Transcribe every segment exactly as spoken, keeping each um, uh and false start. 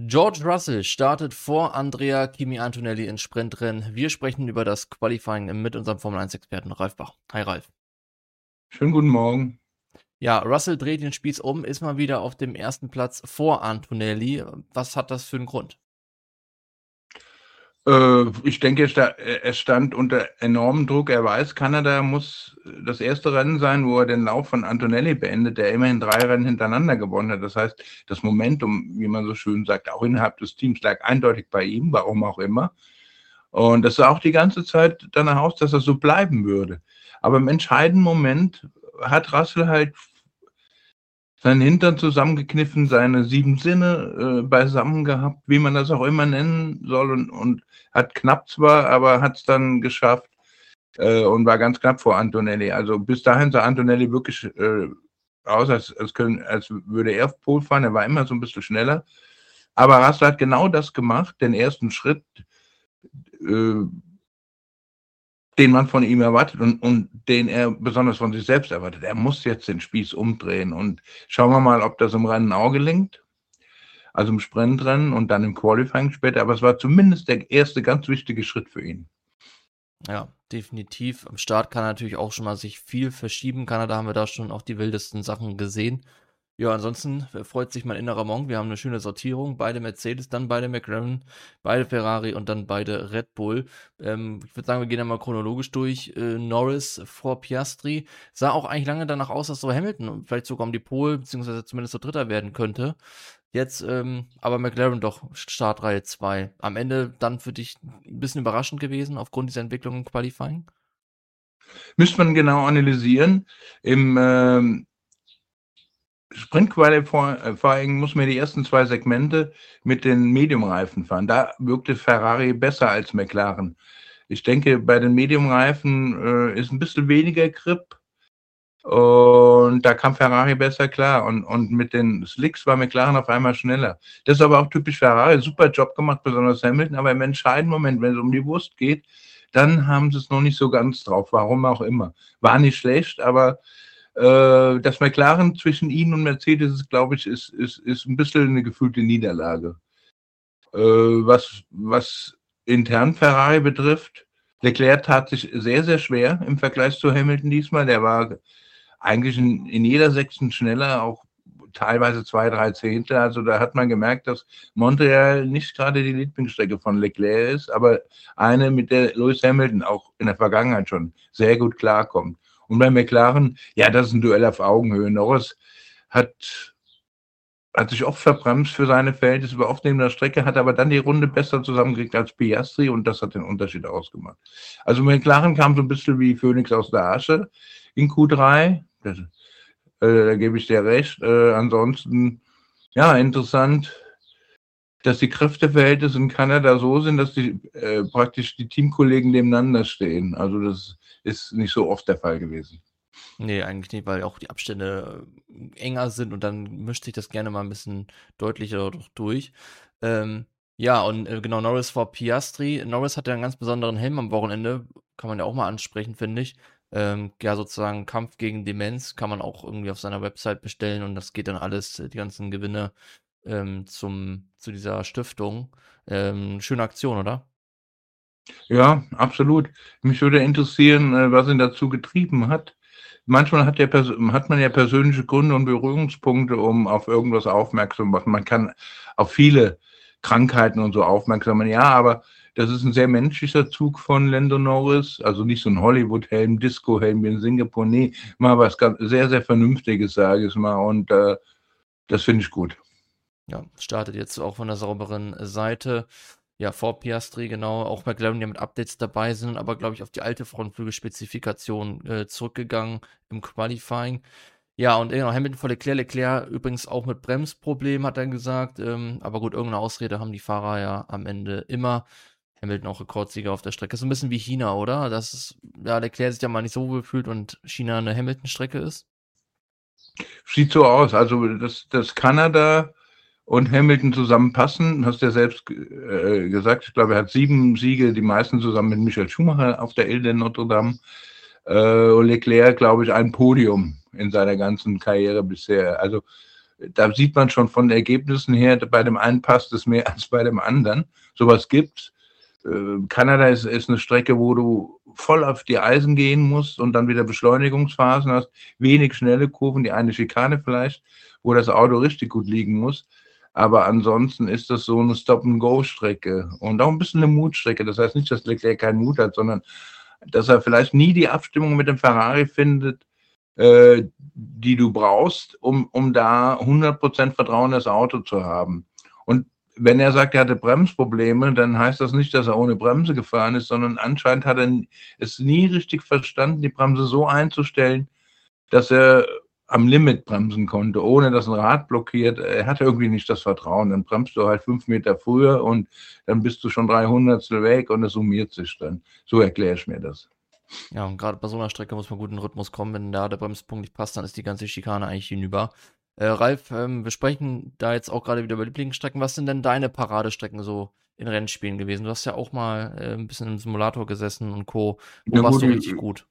George Russell startet vor Andrea Kimi Antonelli ins Sprintrennen. Wir sprechen über das Qualifying mit unserem Formel eins Experten Ralf Bach. Hi Ralf. Schönen guten Morgen. Ja, Russell dreht den Spieß um, ist mal wieder auf dem ersten Platz vor Antonelli. Was hat das für einen Grund? Äh, ich denke, er sta- er stand unter enormem Druck. Er weiß, Kanada muss das erste Rennen sein, wo er den Lauf von Antonelli beendet, der immerhin drei Rennen hintereinander gewonnen hat. Das heißt, das Momentum, wie man so schön sagt, auch innerhalb des Teams lag eindeutig bei ihm, warum auch immer. Und das sah auch die ganze Zeit danach aus, dass das so bleiben würde. Aber im entscheidenden Moment hat Russell halt seinen Hintern zusammengekniffen, seine sieben Sinne äh, beisammen gehabt, wie man das auch immer nennen soll, und, und hat knapp zwar, aber hat es dann geschafft äh, und war ganz knapp vor Antonelli. Also bis dahin sah Antonelli wirklich äh, aus, als, als, können, als würde er auf Pole fahren. Er war immer so ein bisschen schneller. Aber Russell hat genau das gemacht, den ersten Schritt, äh, den man von ihm erwartet und, und den er besonders von sich selbst erwartet. Er muss jetzt den Spieß umdrehen und schauen wir mal, ob das im Rennen auch gelingt. Also im Sprintrennen und dann im Qualifying später. Aber es war zumindest der erste ganz wichtige Schritt für ihn. Ja, definitiv. Am Start kann natürlich auch schon mal sich viel verschieben. Kanada haben wir da schon auch die wildesten Sachen gesehen. Ja, ansonsten freut sich mein innerer Monk. Wir haben eine schöne Sortierung. Beide Mercedes, dann beide McLaren, beide Ferrari und dann beide Red Bull. Ähm, ich würde sagen, wir gehen da mal chronologisch durch. Äh, Norris vor Piastri. Sah auch eigentlich lange danach aus, dass so Hamilton vielleicht sogar um die Pole, beziehungsweise zumindest so Dritter werden könnte. Jetzt ähm, aber McLaren doch Startreihe zwei. Am Ende dann für dich ein bisschen überraschend gewesen aufgrund dieser Entwicklung im Qualifying? Müsste man genau analysieren. Im ähm, Sprint-Qualifying muss man die ersten zwei Segmente mit den Medium-Reifen fahren. Da wirkte Ferrari besser als McLaren. Ich denke, bei den Medium-Reifen äh, ist ein bisschen weniger Grip. Und da kam Ferrari besser klar. Und, und mit den Slicks war McLaren auf einmal schneller. Das ist aber auch typisch Ferrari. Super Job gemacht, besonders Hamilton. Aber im entscheidenden Moment, wenn es um die Wurst geht, dann haben sie es noch nicht so ganz drauf. Warum auch immer. War nicht schlecht, aber äh, das McLaren zwischen ihnen und Mercedes, glaube ich, ist, ist, ist ein bisschen eine gefühlte Niederlage. Äh, was, was intern Ferrari betrifft, Leclerc tat sich sehr, sehr schwer im Vergleich zu Hamilton diesmal. Der war eigentlich in, in jeder Sechsten schneller, auch teilweise zwei, drei Zehntel. Also da hat man gemerkt, dass Montreal nicht gerade die Lieblingsstrecke von Leclerc ist, aber eine, mit der Lewis Hamilton auch in der Vergangenheit schon sehr gut klarkommt. Und bei McLaren, ja, das ist ein Duell auf Augenhöhe. Norris hat, hat sich oft verbremst für seine Verhältnisse, war oft neben der Strecke, hat aber dann die Runde besser zusammengekriegt als Piastri und das hat den Unterschied ausgemacht. Also McLaren kam so ein bisschen wie Phönix aus der Asche in Q drei. Das, äh, da gebe ich dir recht. Äh, ansonsten, ja, interessant, dass die Kräfteverhältnisse in Kanada so sind, dass die äh, praktisch die Teamkollegen nebeneinander stehen. Also das ist nicht so oft der Fall gewesen. Nee, eigentlich nicht, weil auch die Abstände äh, enger sind und dann mischt sich das gerne mal ein bisschen deutlicher doch durch. Ähm, ja, und äh, genau, Norris vor Piastri. Norris hat ja einen ganz besonderen Helm am Wochenende, kann man ja auch mal ansprechen, finde ich. Ähm, ja, sozusagen Kampf gegen Demenz kann man auch irgendwie auf seiner Website bestellen und das geht dann alles, äh, die ganzen Gewinne ähm, zum, zu dieser Stiftung. Ähm, schöne Aktion, oder? Ja, absolut. Mich würde interessieren, äh, was ihn dazu getrieben hat. Manchmal hat, der Pers- hat man ja persönliche Gründe und Berührungspunkte, um auf irgendwas aufmerksam zu machen. Man kann auf viele Krankheiten und so aufmerksam machen. Ja, aber das ist ein sehr menschlicher Zug von Lando Norris. Also nicht so ein Hollywood-Helm, Disco-Helm wie in Singapur. Nee, mal was ganz, sehr, sehr Vernünftiges, sage ich mal. Und äh, das finde ich gut. Ja, startet jetzt auch von der sauberen Seite. Ja, vor Piastri, genau. Auch McLaren, die mit Updates dabei sind, aber glaube ich auf die alte Frontflügelspezifikation äh, zurückgegangen im Qualifying. Ja, und genau, Hamilton vor Leclerc. Leclerc übrigens auch mit Bremsproblemen, hat er gesagt. Ähm, aber gut, irgendeine Ausrede haben die Fahrer ja am Ende immer. Hamilton auch Rekordsieger auf der Strecke. Ist so ein bisschen wie China, oder? Dass es, ja, Leclerc sich ja mal nicht so wohl fühlt und China eine Hamilton-Strecke ist. Sieht so aus. Also das, das Kanada und Hamilton zusammenpassen. Hast du ja selbst äh, gesagt. Ich glaube, er hat sieben Siege, die meisten zusammen mit Michael Schumacher auf der Ile de Notre Dame. Äh, und Leclerc, glaube ich, ein Podium in seiner ganzen Karriere bisher. Also Da sieht man schon von den Ergebnissen her, bei dem einen passt es mehr als bei dem anderen. Sowas gibt's. Äh, Kanada ist, ist eine Strecke, wo du voll auf die Eisen gehen musst und dann wieder Beschleunigungsphasen hast, wenig schnelle Kurven, die eine Schikane vielleicht, wo das Auto richtig gut liegen muss. Aber ansonsten ist das so eine Stop-and-Go-Strecke und auch ein bisschen eine Mutstrecke. Das heißt nicht, dass Leclerc keinen Mut hat, sondern dass er vielleicht nie die Abstimmung mit dem Ferrari findet, äh, die du brauchst, um, um da hundert Prozent Vertrauen in das Auto zu haben. Und wenn er sagt, er hatte Bremsprobleme, dann heißt das nicht, dass er ohne Bremse gefahren ist, sondern anscheinend hat er es nie richtig verstanden, die Bremse so einzustellen, dass er am Limit bremsen konnte, ohne dass ein Rad blockiert. Er hatte irgendwie nicht das Vertrauen. Dann bremst du halt fünf Meter früher und dann bist du schon drei Hundertstel weg und es summiert sich dann. So erkläre ich mir das. Ja, und gerade bei so einer Strecke muss man gut in den Rhythmus kommen. Wenn da der Bremspunkt nicht passt, dann ist die ganze Schikane eigentlich hinüber. Äh, Ralf, ähm, wir sprechen da jetzt auch gerade wieder über Lieblingsstrecken. Was sind denn deine Paradestrecken so in Rennspielen gewesen? Du hast ja auch mal äh, ein bisschen im Simulator gesessen und Co. Wo Ja, warst gut, du richtig gut?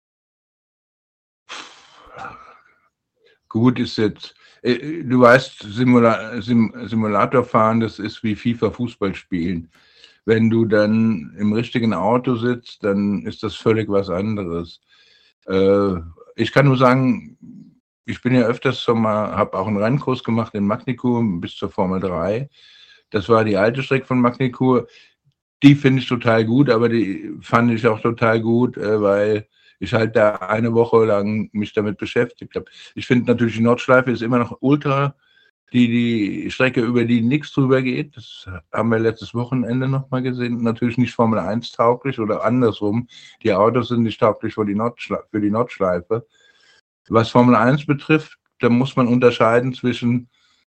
Gut ist jetzt, äh, du weißt, Simula Sim Simulator fahren, das ist wie FIFA Fußball spielen. Wenn du dann im richtigen Auto sitzt, dann ist das völlig was anderes. Äh, ich kann nur sagen, ich bin ja öfters schon mal, habe auch einen Rennkurs gemacht in Magny-Cours bis zur Formel drei. Das war die alte Strecke von Magny-Cours. Die finde ich total gut, aber die fand ich auch total gut, äh, weil ich halt da eine Woche lang mich damit beschäftigt habe. Ich finde natürlich, die Nordschleife ist immer noch ultra, die, die Strecke, über die nichts drüber geht. Das haben wir letztes Wochenende nochmal gesehen. Natürlich nicht Formel eins tauglich oder andersrum. Die Autos sind nicht tauglich für die, Nordschle für die Nordschleife. Was Formel eins betrifft, da muss man unterscheiden zwischen,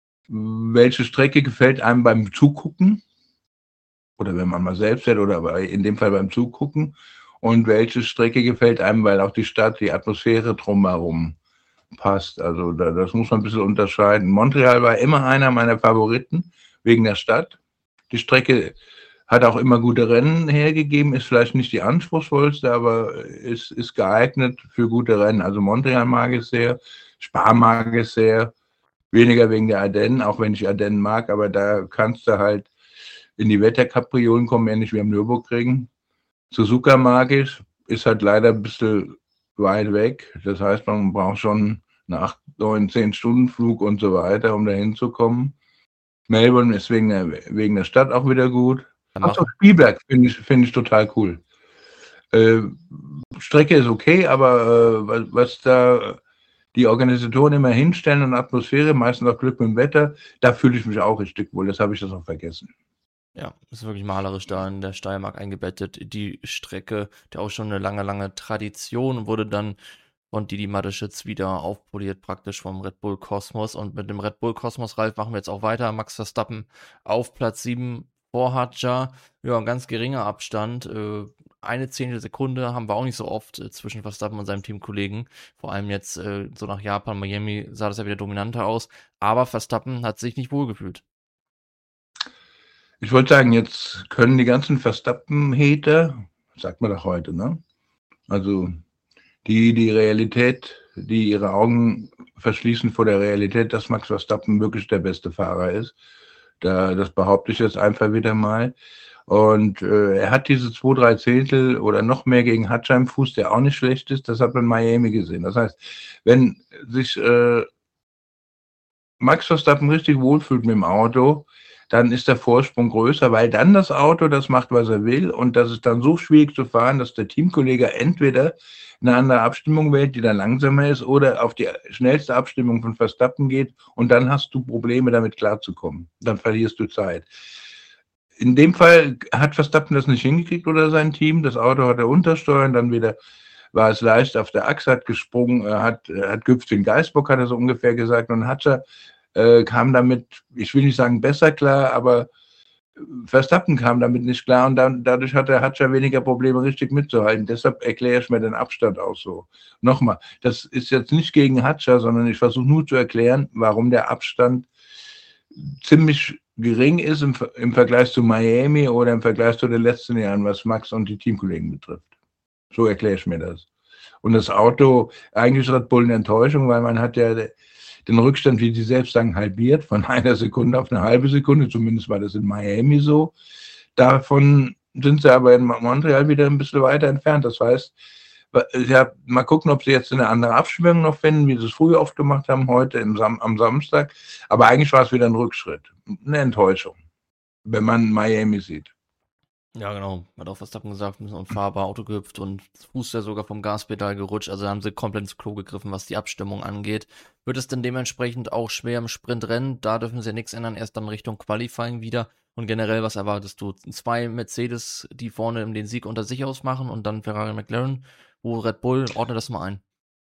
welche Strecke gefällt einem beim Zugucken oder wenn man mal selbst fährt oder in dem Fall beim Zugucken und welche Strecke gefällt einem, weil auch die Stadt, die Atmosphäre drumherum passt. Also da, das muss man ein bisschen unterscheiden. Montreal war immer einer meiner Favoriten wegen der Stadt. Die Strecke hat auch immer gute Rennen hergegeben, ist vielleicht nicht die anspruchsvollste, aber ist, ist geeignet für gute Rennen. Also Montreal mag ich sehr, Spa mag ich sehr, weniger wegen der Ardennen, auch wenn ich Ardennen mag, aber da kannst du halt in die Wetterkapriolen kommen, ähnlich wie am Nürburgring. Suzuka mag ich, ist halt leider ein bisschen weit weg. Das heißt, man braucht schon einen acht, neun, zehn Stunden Flug und so weiter, um da hinzukommen. Melbourne ist wegen der, wegen der Stadt auch wieder gut. Achso, Spielberg finde ich, find ich total cool. Äh, Strecke ist okay, aber äh, was, was da die Organisatoren immer hinstellen und Atmosphäre, meistens auch Glück mit dem Wetter, da fühle ich mich auch richtig wohl. Das habe ich das auch vergessen. Ja, ist wirklich malerisch da in der Steiermark eingebettet. Die Strecke, die auch schon eine lange, lange Tradition, wurde dann von Didi Mateschitz wieder aufpoliert, praktisch vom Red Bull Kosmos. Und mit dem Red Bull Kosmos, Ralf, machen wir jetzt auch weiter. Max Verstappen auf Platz sieben vor Hadjar. Ja, ein ganz geringer Abstand. Äh, eine Zehntel Sekunde haben wir auch nicht so oft äh, zwischen Verstappen und seinem Teamkollegen. Vor allem jetzt äh, so nach Japan, Miami sah das ja wieder dominanter aus. Aber Verstappen hat sich nicht wohlgefühlt. Ich wollte sagen, jetzt können die ganzen Verstappen-Hater, sagt man doch heute, ne? Also die die Realität, die ihre Augen verschließen vor der Realität, dass Max Verstappen wirklich der beste Fahrer ist. Da, das behaupte ich jetzt einfach wieder mal. Und äh, er hat diese zwei, drei Zehntel oder noch mehr gegen Hadjar im Fuß, der auch nicht schlecht ist. Das hat man in Miami gesehen. Das heißt, wenn sich äh, Max Verstappen richtig wohlfühlt mit dem Auto, dann ist der Vorsprung größer, weil dann das Auto das macht, was er will. Und das ist dann so schwierig zu fahren, dass der Teamkollege entweder eine andere Abstimmung wählt, die dann langsamer ist, oder auf die schnellste Abstimmung von Verstappen geht. Und dann hast du Probleme, damit klarzukommen. Dann verlierst du Zeit. In dem Fall hat Verstappen das nicht hingekriegt oder sein Team. Das Auto hat er untersteuern, dann wieder war es leicht auf der Achse, hat gesprungen, hat, hat gehüpft wie ein Geißbock, hat er so ungefähr gesagt. Und Hadjar äh, kam damit, ich will nicht sagen besser klar, aber Verstappen kam damit nicht klar und dann, dadurch hatte Hadjar weniger Probleme, richtig mitzuhalten. Deshalb erkläre ich mir den Abstand auch so. Nochmal, das ist jetzt nicht gegen Hadjar, sondern ich versuche nur zu erklären, warum der Abstand ziemlich gering ist im, im Vergleich zu Miami oder im Vergleich zu den letzten Jahren, was Max und die Teamkollegen betrifft. So erkläre ich mir das. Und das Auto, eigentlich ist Red Bull eine Enttäuschung, weil man hat ja den Rückstand, wie Sie selbst sagen, halbiert, von einer Sekunde auf eine halbe Sekunde, zumindest war das in Miami so. Davon sind sie aber in Montreal wieder ein bisschen weiter entfernt. Das heißt, ja, mal gucken, ob sie jetzt eine andere Abschwingung noch finden, wie sie es früher oft gemacht haben, heute im Sam am Samstag. Aber eigentlich war es wieder ein Rückschritt, eine Enttäuschung, wenn man Miami sieht. Ja, genau. Hat auch Verstappen gesagt, ein bisschen unfahrbar Auto gehüpft und das Fuß ja sogar vom Gaspedal gerutscht. Also haben sie komplett ins Klo gegriffen, was die Abstimmung angeht. Wird es denn dementsprechend auch schwer im Sprintrennen? Da dürfen sie ja nichts ändern, erst dann Richtung Qualifying wieder. Und generell, was erwartest du? Zwei Mercedes, die vorne den Sieg unter sich ausmachen und dann Ferrari, McLaren. Wo Red Bull, ordne das mal ein.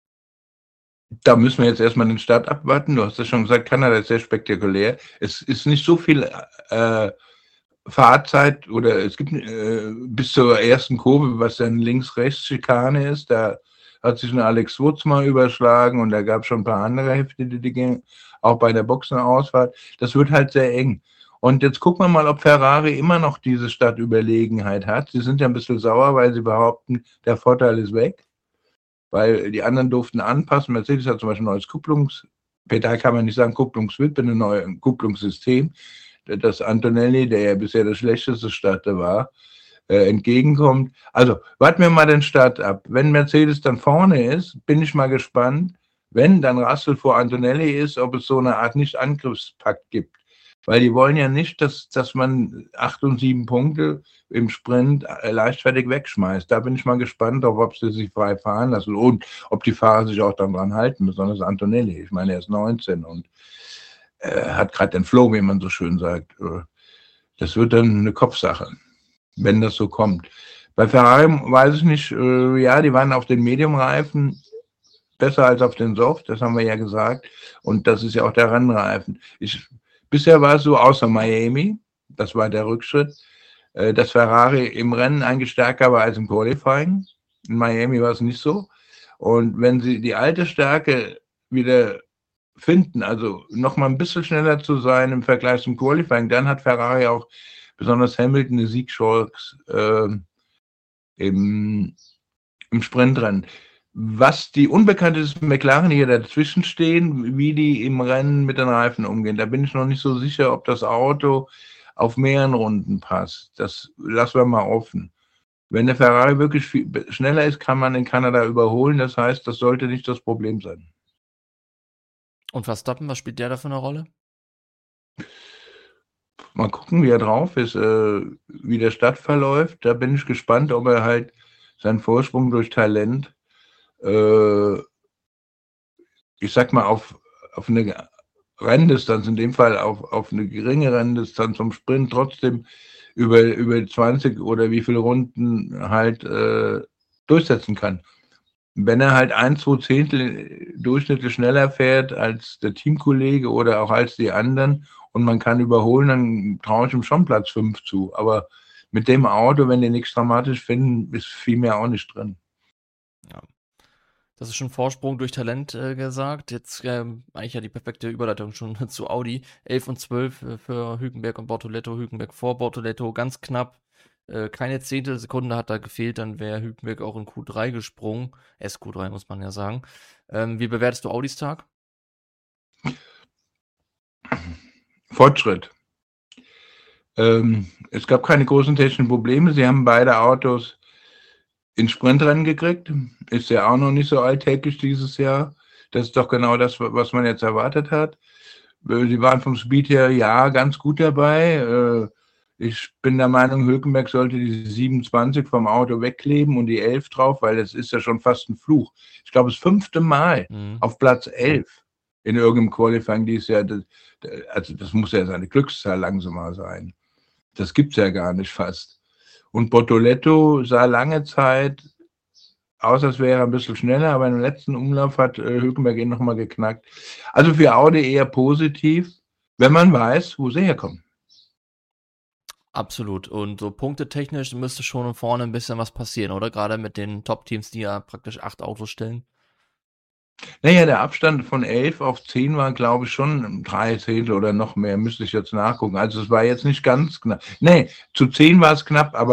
Da müssen wir jetzt erstmal den Start abwarten. Du hast ja schon gesagt, Kanada ist sehr spektakulär. Es ist nicht so viel äh, Fahrzeit oder es gibt äh, bis zur ersten Kurve, was dann Links-Rechts-Schikane ist. Da hat sich eine Alex Wurz mal überschlagen und da gab es schon ein paar andere Hefte, die, die gehen, auch bei der Boxenausfahrt. Das wird halt sehr eng. Und jetzt gucken wir mal, ob Ferrari immer noch diese Startüberlegenheit hat. Sie sind ja ein bisschen sauer, weil sie behaupten, der Vorteil ist weg, weil die anderen durften anpassen. Mercedes hat zum Beispiel ein neues Kupplungspedal, kann man nicht sagen, Kupplungswippe, ein neues Kupplungssystem, das Antonelli, der ja bisher das schlechteste Starter war, äh, entgegenkommt. Also warten wir mal den Start ab. Wenn Mercedes dann vorne ist, bin ich mal gespannt, wenn dann Russell vor Antonelli ist, ob es so eine Art Nicht-Angriffspakt gibt. Weil die wollen ja nicht, dass, dass man acht und sieben Punkte im Sprint leichtfertig wegschmeißt. Da bin ich mal gespannt, ob sie sich frei fahren lassen und ob die Fahrer sich auch dann dran halten, besonders Antonelli. Ich meine, er ist neunzehn und äh, hat gerade den Flow, wie man so schön sagt. Das wird dann eine Kopfsache, wenn das so kommt. Bei Ferrari weiß ich nicht, äh, ja, die waren auf den Medium-Reifen besser als auf den Soft, das haben wir ja gesagt. Und das ist ja auch der Rennreifen. Ich Bisher war es so, außer Miami, das war der Rückschritt, dass Ferrari im Rennen eigentlich stärker war als im Qualifying. In Miami war es nicht so. Und wenn sie die alte Stärke wieder finden, also nochmal ein bisschen schneller zu sein im Vergleich zum Qualifying, dann hat Ferrari auch besonders Hamilton eine Siegchance äh, im, im Sprintrennen. Was die Unbekannte ist, McLaren hier dazwischen stehen, wie die im Rennen mit den Reifen umgehen. Da bin ich noch nicht so sicher, ob das Auto auf mehreren Runden passt. Das lassen wir mal offen. Wenn der Ferrari wirklich viel schneller ist, kann man in Kanada überholen. Das heißt, das sollte nicht das Problem sein. Und Verstappen, was spielt der da für eine Rolle? Mal gucken, wie er drauf ist, äh, wie der Start verläuft. Da bin ich gespannt, ob er halt seinen Vorsprung durch Talent ich sag mal, auf, auf eine Renndistanz, in dem Fall auf, auf eine geringe Renndistanz vom Sprint trotzdem über, über zwanzig oder wie viele Runden halt äh, durchsetzen kann. Wenn er halt ein, zwei Zehntel durchschnittlich schneller fährt als der Teamkollege oder auch als die anderen und man kann überholen, dann traue ich ihm schon Platz fünf zu. Aber mit dem Auto, wenn die nichts dramatisch finden, ist viel mehr auch nicht drin. Ja. Das ist schon Vorsprung durch Talent äh, gesagt. Jetzt ähm, eigentlich ja die perfekte Überleitung schon zu Audi. elf und zwölf äh, für Hülkenberg und Bortoletto. Hülkenberg vor Bortoletto, ganz knapp. Äh, keine Zehntelsekunde hat da gefehlt, dann wäre Hülkenberg auch in Q drei gesprungen. S Q drei muss man ja sagen. Ähm, wie bewertest du Audis Tag? Fortschritt. Ähm, es gab keine großen technischen Probleme. Sie haben beide Autos ins Sprintrennen gekriegt. Ist ja auch noch nicht so alltäglich dieses Jahr. Das ist doch genau das, was man jetzt erwartet hat. Sie waren vom Speed her, ja, ganz gut dabei. Ich bin der Meinung, Hülkenberg sollte die siebenundzwanzig vom Auto wegkleben und die elf drauf, weil das ist ja schon fast ein Fluch. Ich glaube, das fünfte Mal mhm. auf Platz elf in irgendeinem Qualifying dieses Jahr. Das, also das muss ja seine Glückszahl langsamer sein. Das gibt es ja gar nicht fast. Und Bortoletto sah lange Zeit aus, als wäre er ein bisschen schneller, aber im letzten Umlauf hat äh, Hülkenberg ihn nochmal geknackt. Also für Audi eher positiv, wenn man weiß, wo sie herkommen. Absolut. Und so punktetechnisch müsste schon vorne ein bisschen was passieren, oder? Gerade mit den Top-Teams, die ja praktisch acht Autos stellen. Naja, der Abstand von elf auf zehn war, glaube ich, schon drei Zehntel oder noch mehr, müsste ich jetzt nachgucken. Also es war jetzt nicht ganz knapp. Nee, zu zehn war es knapp, aber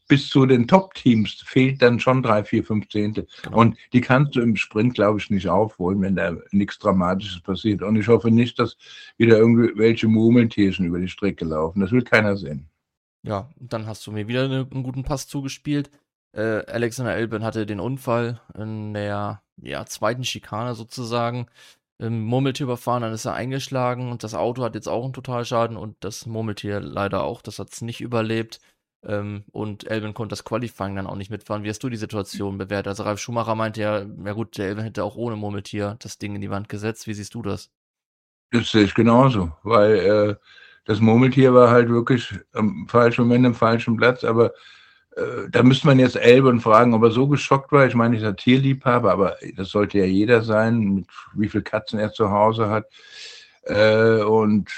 bis zu den Top-Teams fehlt dann schon drei, vier, fünf Zehntel. Genau. Und die kannst du im Sprint, glaube ich, nicht aufholen, wenn da nichts Dramatisches passiert. Und ich hoffe nicht, dass wieder irgendwelche Murmeltierchen über die Strecke laufen. Das will keiner sehen. Ja, dann hast du mir wieder ne, einen guten Pass zugespielt. Äh, Alexander Albon hatte den Unfall in der ja, zweiten Schikane sozusagen. Im Murmeltier überfahren, dann ist er eingeschlagen und das Auto hat jetzt auch einen Totalschaden und das Murmeltier leider auch, das hat es nicht überlebt. Ähm, und Albon konnte das Qualifying dann auch nicht mitfahren. Wie hast du die Situation bewertet? Also Ralf Schumacher meinte ja, ja gut, der Albon hätte auch ohne Murmeltier das Ding in die Wand gesetzt. Wie siehst du das? Das sehe ich genauso, weil äh, das Murmeltier war halt wirklich am falschen Moment, am falschen Platz. Aber äh, da müsste man jetzt Albon fragen, ob er so geschockt war. Ich meine, dieser Tierliebhaber, aber das sollte ja jeder sein, mit wie viel Katzen er zu Hause hat. Äh, und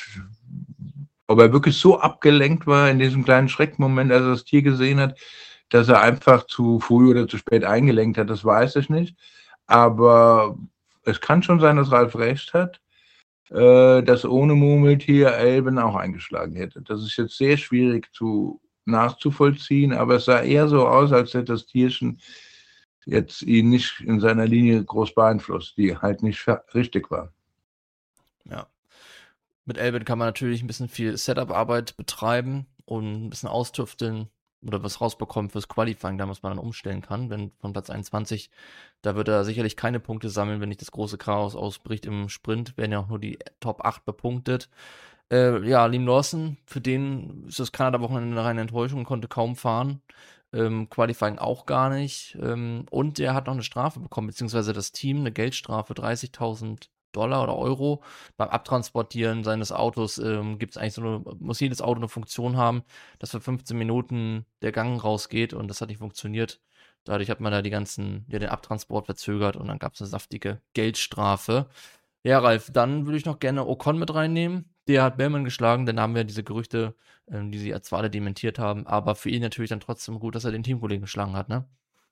ob er wirklich so abgelenkt war in diesem kleinen Schreckmoment, als er das Tier gesehen hat, dass er einfach zu früh oder zu spät eingelenkt hat, das weiß ich nicht. Aber es kann schon sein, dass Ralf recht hat, äh, dass ohne Murmeltier Albon auch eingeschlagen hätte. Das ist jetzt sehr schwierig zu nachzuvollziehen, aber es sah eher so aus, als hätte das Tierchen jetzt ihn nicht in seiner Linie groß beeinflusst, die halt nicht richtig war. Ja. Mit Albon kann man natürlich ein bisschen viel Setup-Arbeit betreiben und ein bisschen austüfteln oder was rausbekommen fürs Qualifying, da muss man dann umstellen kann, wenn von Platz einundzwanzig, da wird er sicherlich keine Punkte sammeln, wenn nicht das große Chaos ausbricht im Sprint, werden ja auch nur die Top acht bepunktet. Äh, ja, Liam Lawson, für den ist das Kanada-Wochenende eine reine Enttäuschung, konnte kaum fahren. Ähm, Qualifying auch gar nicht. Ähm, und er hat noch eine Strafe bekommen, beziehungsweise das Team eine Geldstrafe, dreißigtausend Dollar oder Euro. Beim Abtransportieren seines Autos ähm, gibt es eigentlich so eine, muss jedes Auto eine Funktion haben, dass für fünfzehn Minuten der Gang rausgeht und das hat nicht funktioniert. Dadurch hat man da die ganzen, ja, den Abtransport verzögert und dann gab es eine saftige Geldstrafe. Ja, Ralf, dann würde ich noch gerne Ocon mit reinnehmen. Der hat Bellman geschlagen, dann haben wir diese Gerüchte, ähm, die sie als zwar alle dementiert haben, aber für ihn natürlich dann trotzdem gut, dass er den Teamkollegen geschlagen hat, ne?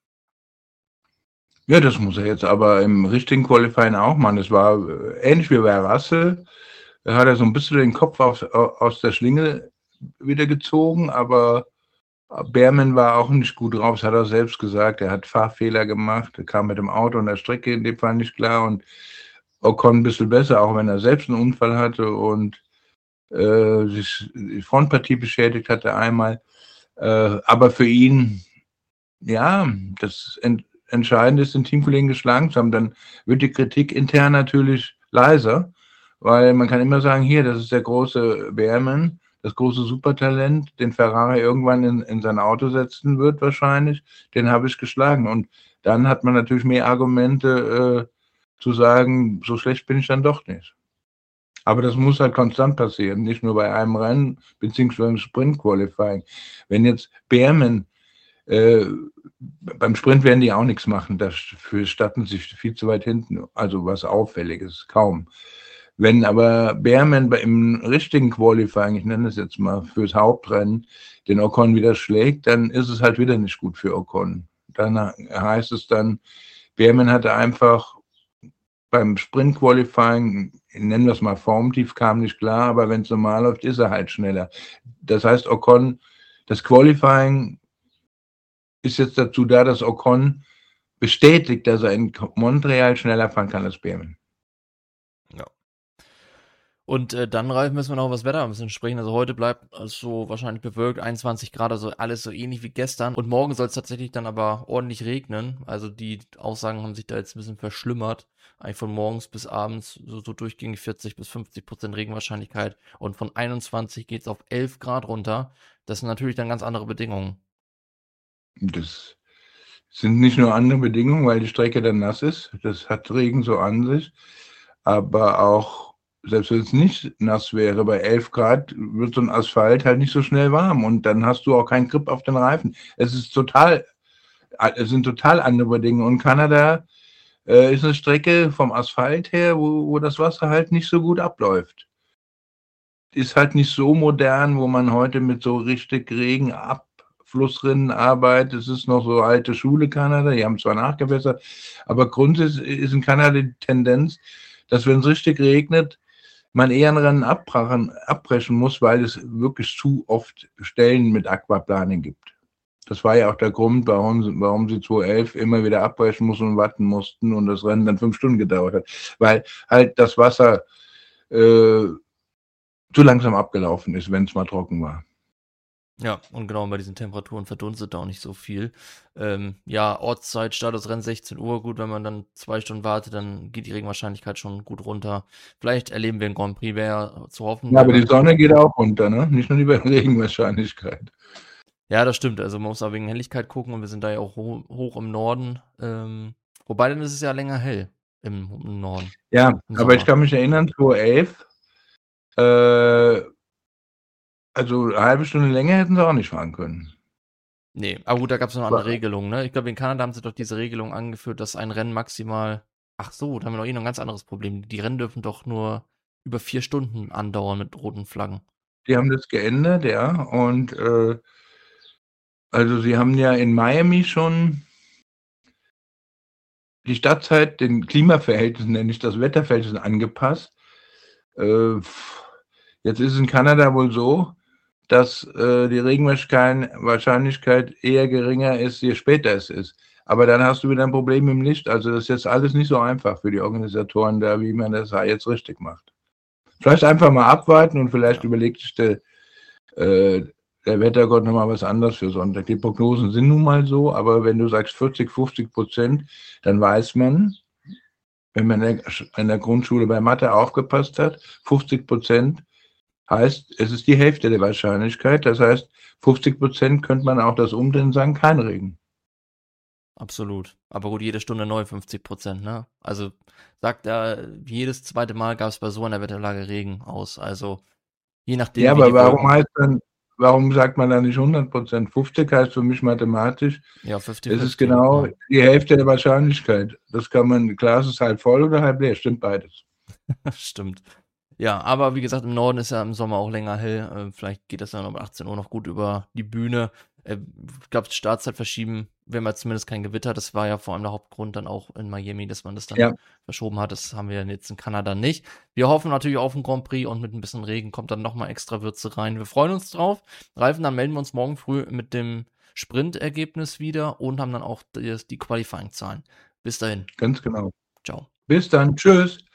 Ja, das muss er jetzt aber im richtigen Qualifying auch machen. Es war äh, ähnlich wie bei Russell. Da hat er so ein bisschen den Kopf aus, aus der Schlinge wieder gezogen, aber Behrmann war auch nicht gut drauf, das hat er selbst gesagt. Er hat Fahrfehler gemacht, er kam mit dem Auto und der Strecke in dem Fall nicht klar und Ocon ein bisschen besser, auch wenn er selbst einen Unfall hatte und äh, sich die Frontpartie beschädigt hatte einmal. Äh, aber für ihn, ja, das ent Entscheidende ist, den Teamkollegen geschlagen zu haben. Dann wird die Kritik intern natürlich leiser, weil man kann immer sagen, hier, das ist der große Behrmann, das große Supertalent, den Ferrari irgendwann in, in sein Auto setzen wird wahrscheinlich, den habe ich geschlagen. Und dann hat man natürlich mehr Argumente äh, zu sagen, so schlecht bin ich dann doch nicht. Aber das muss halt konstant passieren, nicht nur bei einem Rennen, beziehungsweise im Sprint-Qualifying. Wenn jetzt Behrmann äh, beim Sprint werden die auch nichts machen, dafür statten sie viel zu weit hinten, also was Auffälliges, kaum. Wenn aber Behrmann im richtigen Qualifying, ich nenne es jetzt mal fürs Hauptrennen, den Ocon wieder schlägt, dann ist es halt wieder nicht gut für Ocon. Dann heißt es dann, Behrmann hatte einfach beim Sprint-Qualifying, nennen wir es mal formtief, kam nicht klar, aber wenn es normal läuft, ist er halt schneller. Das heißt, Ocon, das Qualifying ist jetzt dazu da, dass Ocon bestätigt, dass er in Montreal schneller fahren kann als Behrmann. Ja. Und äh, dann, Ralf, müssen wir noch über das Wetter ein bisschen sprechen. Also heute bleibt es so wahrscheinlich bewölkt, einundzwanzig Grad, also alles so ähnlich wie gestern. Und morgen soll es tatsächlich dann aber ordentlich regnen. Also die Aussagen haben sich da jetzt ein bisschen verschlimmert. Eigentlich von morgens bis abends so, so durchgängig vierzig bis fünfzig Prozent Regenwahrscheinlichkeit. Und von einundzwanzig geht es auf elf Grad runter. Das sind natürlich dann ganz andere Bedingungen. Das sind nicht nur andere Bedingungen, weil die Strecke dann nass ist. Das hat Regen so an sich. Aber auch, selbst wenn es nicht nass wäre, bei elf Grad wird so ein Asphalt halt nicht so schnell warm. Und dann hast du auch keinen Grip auf den Reifen. Es ist total, es sind total andere Bedingungen. Und Kanada äh, ist eine Strecke vom Asphalt her, wo, wo das Wasser halt nicht so gut abläuft. Ist halt nicht so modern, wo man heute mit so richtig Regen Flussrinnen arbeitet. Es ist noch so alte Schule Kanada, die haben zwar nachgebessert, aber grundsätzlich ist in Kanada die Tendenz, dass wenn es richtig regnet, man eher ein Rennen abbrechen, abbrechen muss, weil es wirklich zu oft Stellen mit Aquaplaning gibt. Das war ja auch der Grund, warum, sie- warum sie zweitausendelf immer wieder abbrechen mussten und warten mussten und das Rennen dann fünf Stunden gedauert hat. Weil halt das Wasser äh, zu langsam abgelaufen ist, wenn es mal trocken war. Ja, und genau bei diesen Temperaturen verdunstet da auch nicht so viel. Ähm, ja, Ortszeit, Start das Rennen sechzehn Uhr. Gut, wenn man dann zwei Stunden wartet, dann geht die Regenwahrscheinlichkeit schon gut runter. Vielleicht erleben wir einen Grand Prix, wäre ja zu hoffen. Ja, aber Wäre die Sonne geht auch runter, ne? Nicht nur die Regenwahrscheinlichkeit. Ja, das stimmt. Also man muss auch wegen Helligkeit gucken und wir sind da ja auch ho hoch im Norden. Ähm, wobei dann ist es ja länger hell im, im Norden, Ja, im aber ich Sommer. kann mich erinnern, zweitausendelf, äh, also eine halbe Stunde länger hätten sie auch nicht fahren können. Nee, aber gut, da gab es noch eine andere War- Regelung, ne? Ich glaube, in Kanada haben sie doch diese Regelung angeführt, dass ein Rennen maximal. Ach so, da haben wir noch eh noch ein ganz anderes Problem. Die Rennen dürfen doch nur über vier Stunden andauern mit roten Flaggen. Die haben das geändert, ja. Und äh, also sie haben ja in Miami schon die Stadtzeit den Klimaverhältnissen, nenne ich das Wetterverhältnissen angepasst. Äh, jetzt ist es in Kanada wohl so, dass äh, die Regenwahrscheinlichkeit eher geringer ist, je später es ist. Aber dann hast du wieder ein Problem im Licht. Also das ist jetzt alles nicht so einfach für die Organisatoren da, wie man das jetzt richtig macht. Vielleicht einfach mal abwarten und vielleicht Ja. überlegt sich der, äh, der Wettergott nochmal was anderes für Sonntag. Die Prognosen sind nun mal so, aber wenn du sagst vierzig, fünfzig Prozent, dann weiß man, wenn man in der, in der Grundschule bei Mathe aufgepasst hat, fünfzig Prozent heißt, es ist die Hälfte der Wahrscheinlichkeit. Das heißt, fünfzig Prozent könnte man auch das umdrehen und sagen, kein Regen. Absolut. Aber gut, jede Stunde neu fünfzig Prozent, ne? Also sagt er, jedes zweite Mal gab es bei so einer Wetterlage Regen aus. Also je Ja, nachdem, wie aber die warum Wolken. heißt dann, warum sagt man dann nicht hundert Prozent? fünfzig heißt für mich mathematisch, Ja, fünfzig es ist fünfzig, genau ja. die Hälfte der Wahrscheinlichkeit. Das kann man, Glas ist halb voll oder halb leer, stimmt beides. Stimmt. Ja, aber wie gesagt, im Norden ist ja im Sommer auch länger hell. Äh, vielleicht geht das dann um achtzehn Uhr noch gut über die Bühne. Äh, ich glaube, Startzeit verschieben, wenn man zumindest kein Gewitter. Das war ja vor allem der Hauptgrund dann auch in Miami, dass man das dann Ja, verschoben hat. Das haben wir jetzt in Kanada nicht. Wir hoffen natürlich auf einen Grand Prix und mit ein bisschen Regen kommt dann nochmal extra Würze rein. Wir freuen uns drauf. Reifen, dann melden wir uns morgen früh mit dem Sprintergebnis wieder und haben dann auch die, die Qualifying-Zahlen. Bis dahin. ganz genau. Ciao. Bis dann, tschüss.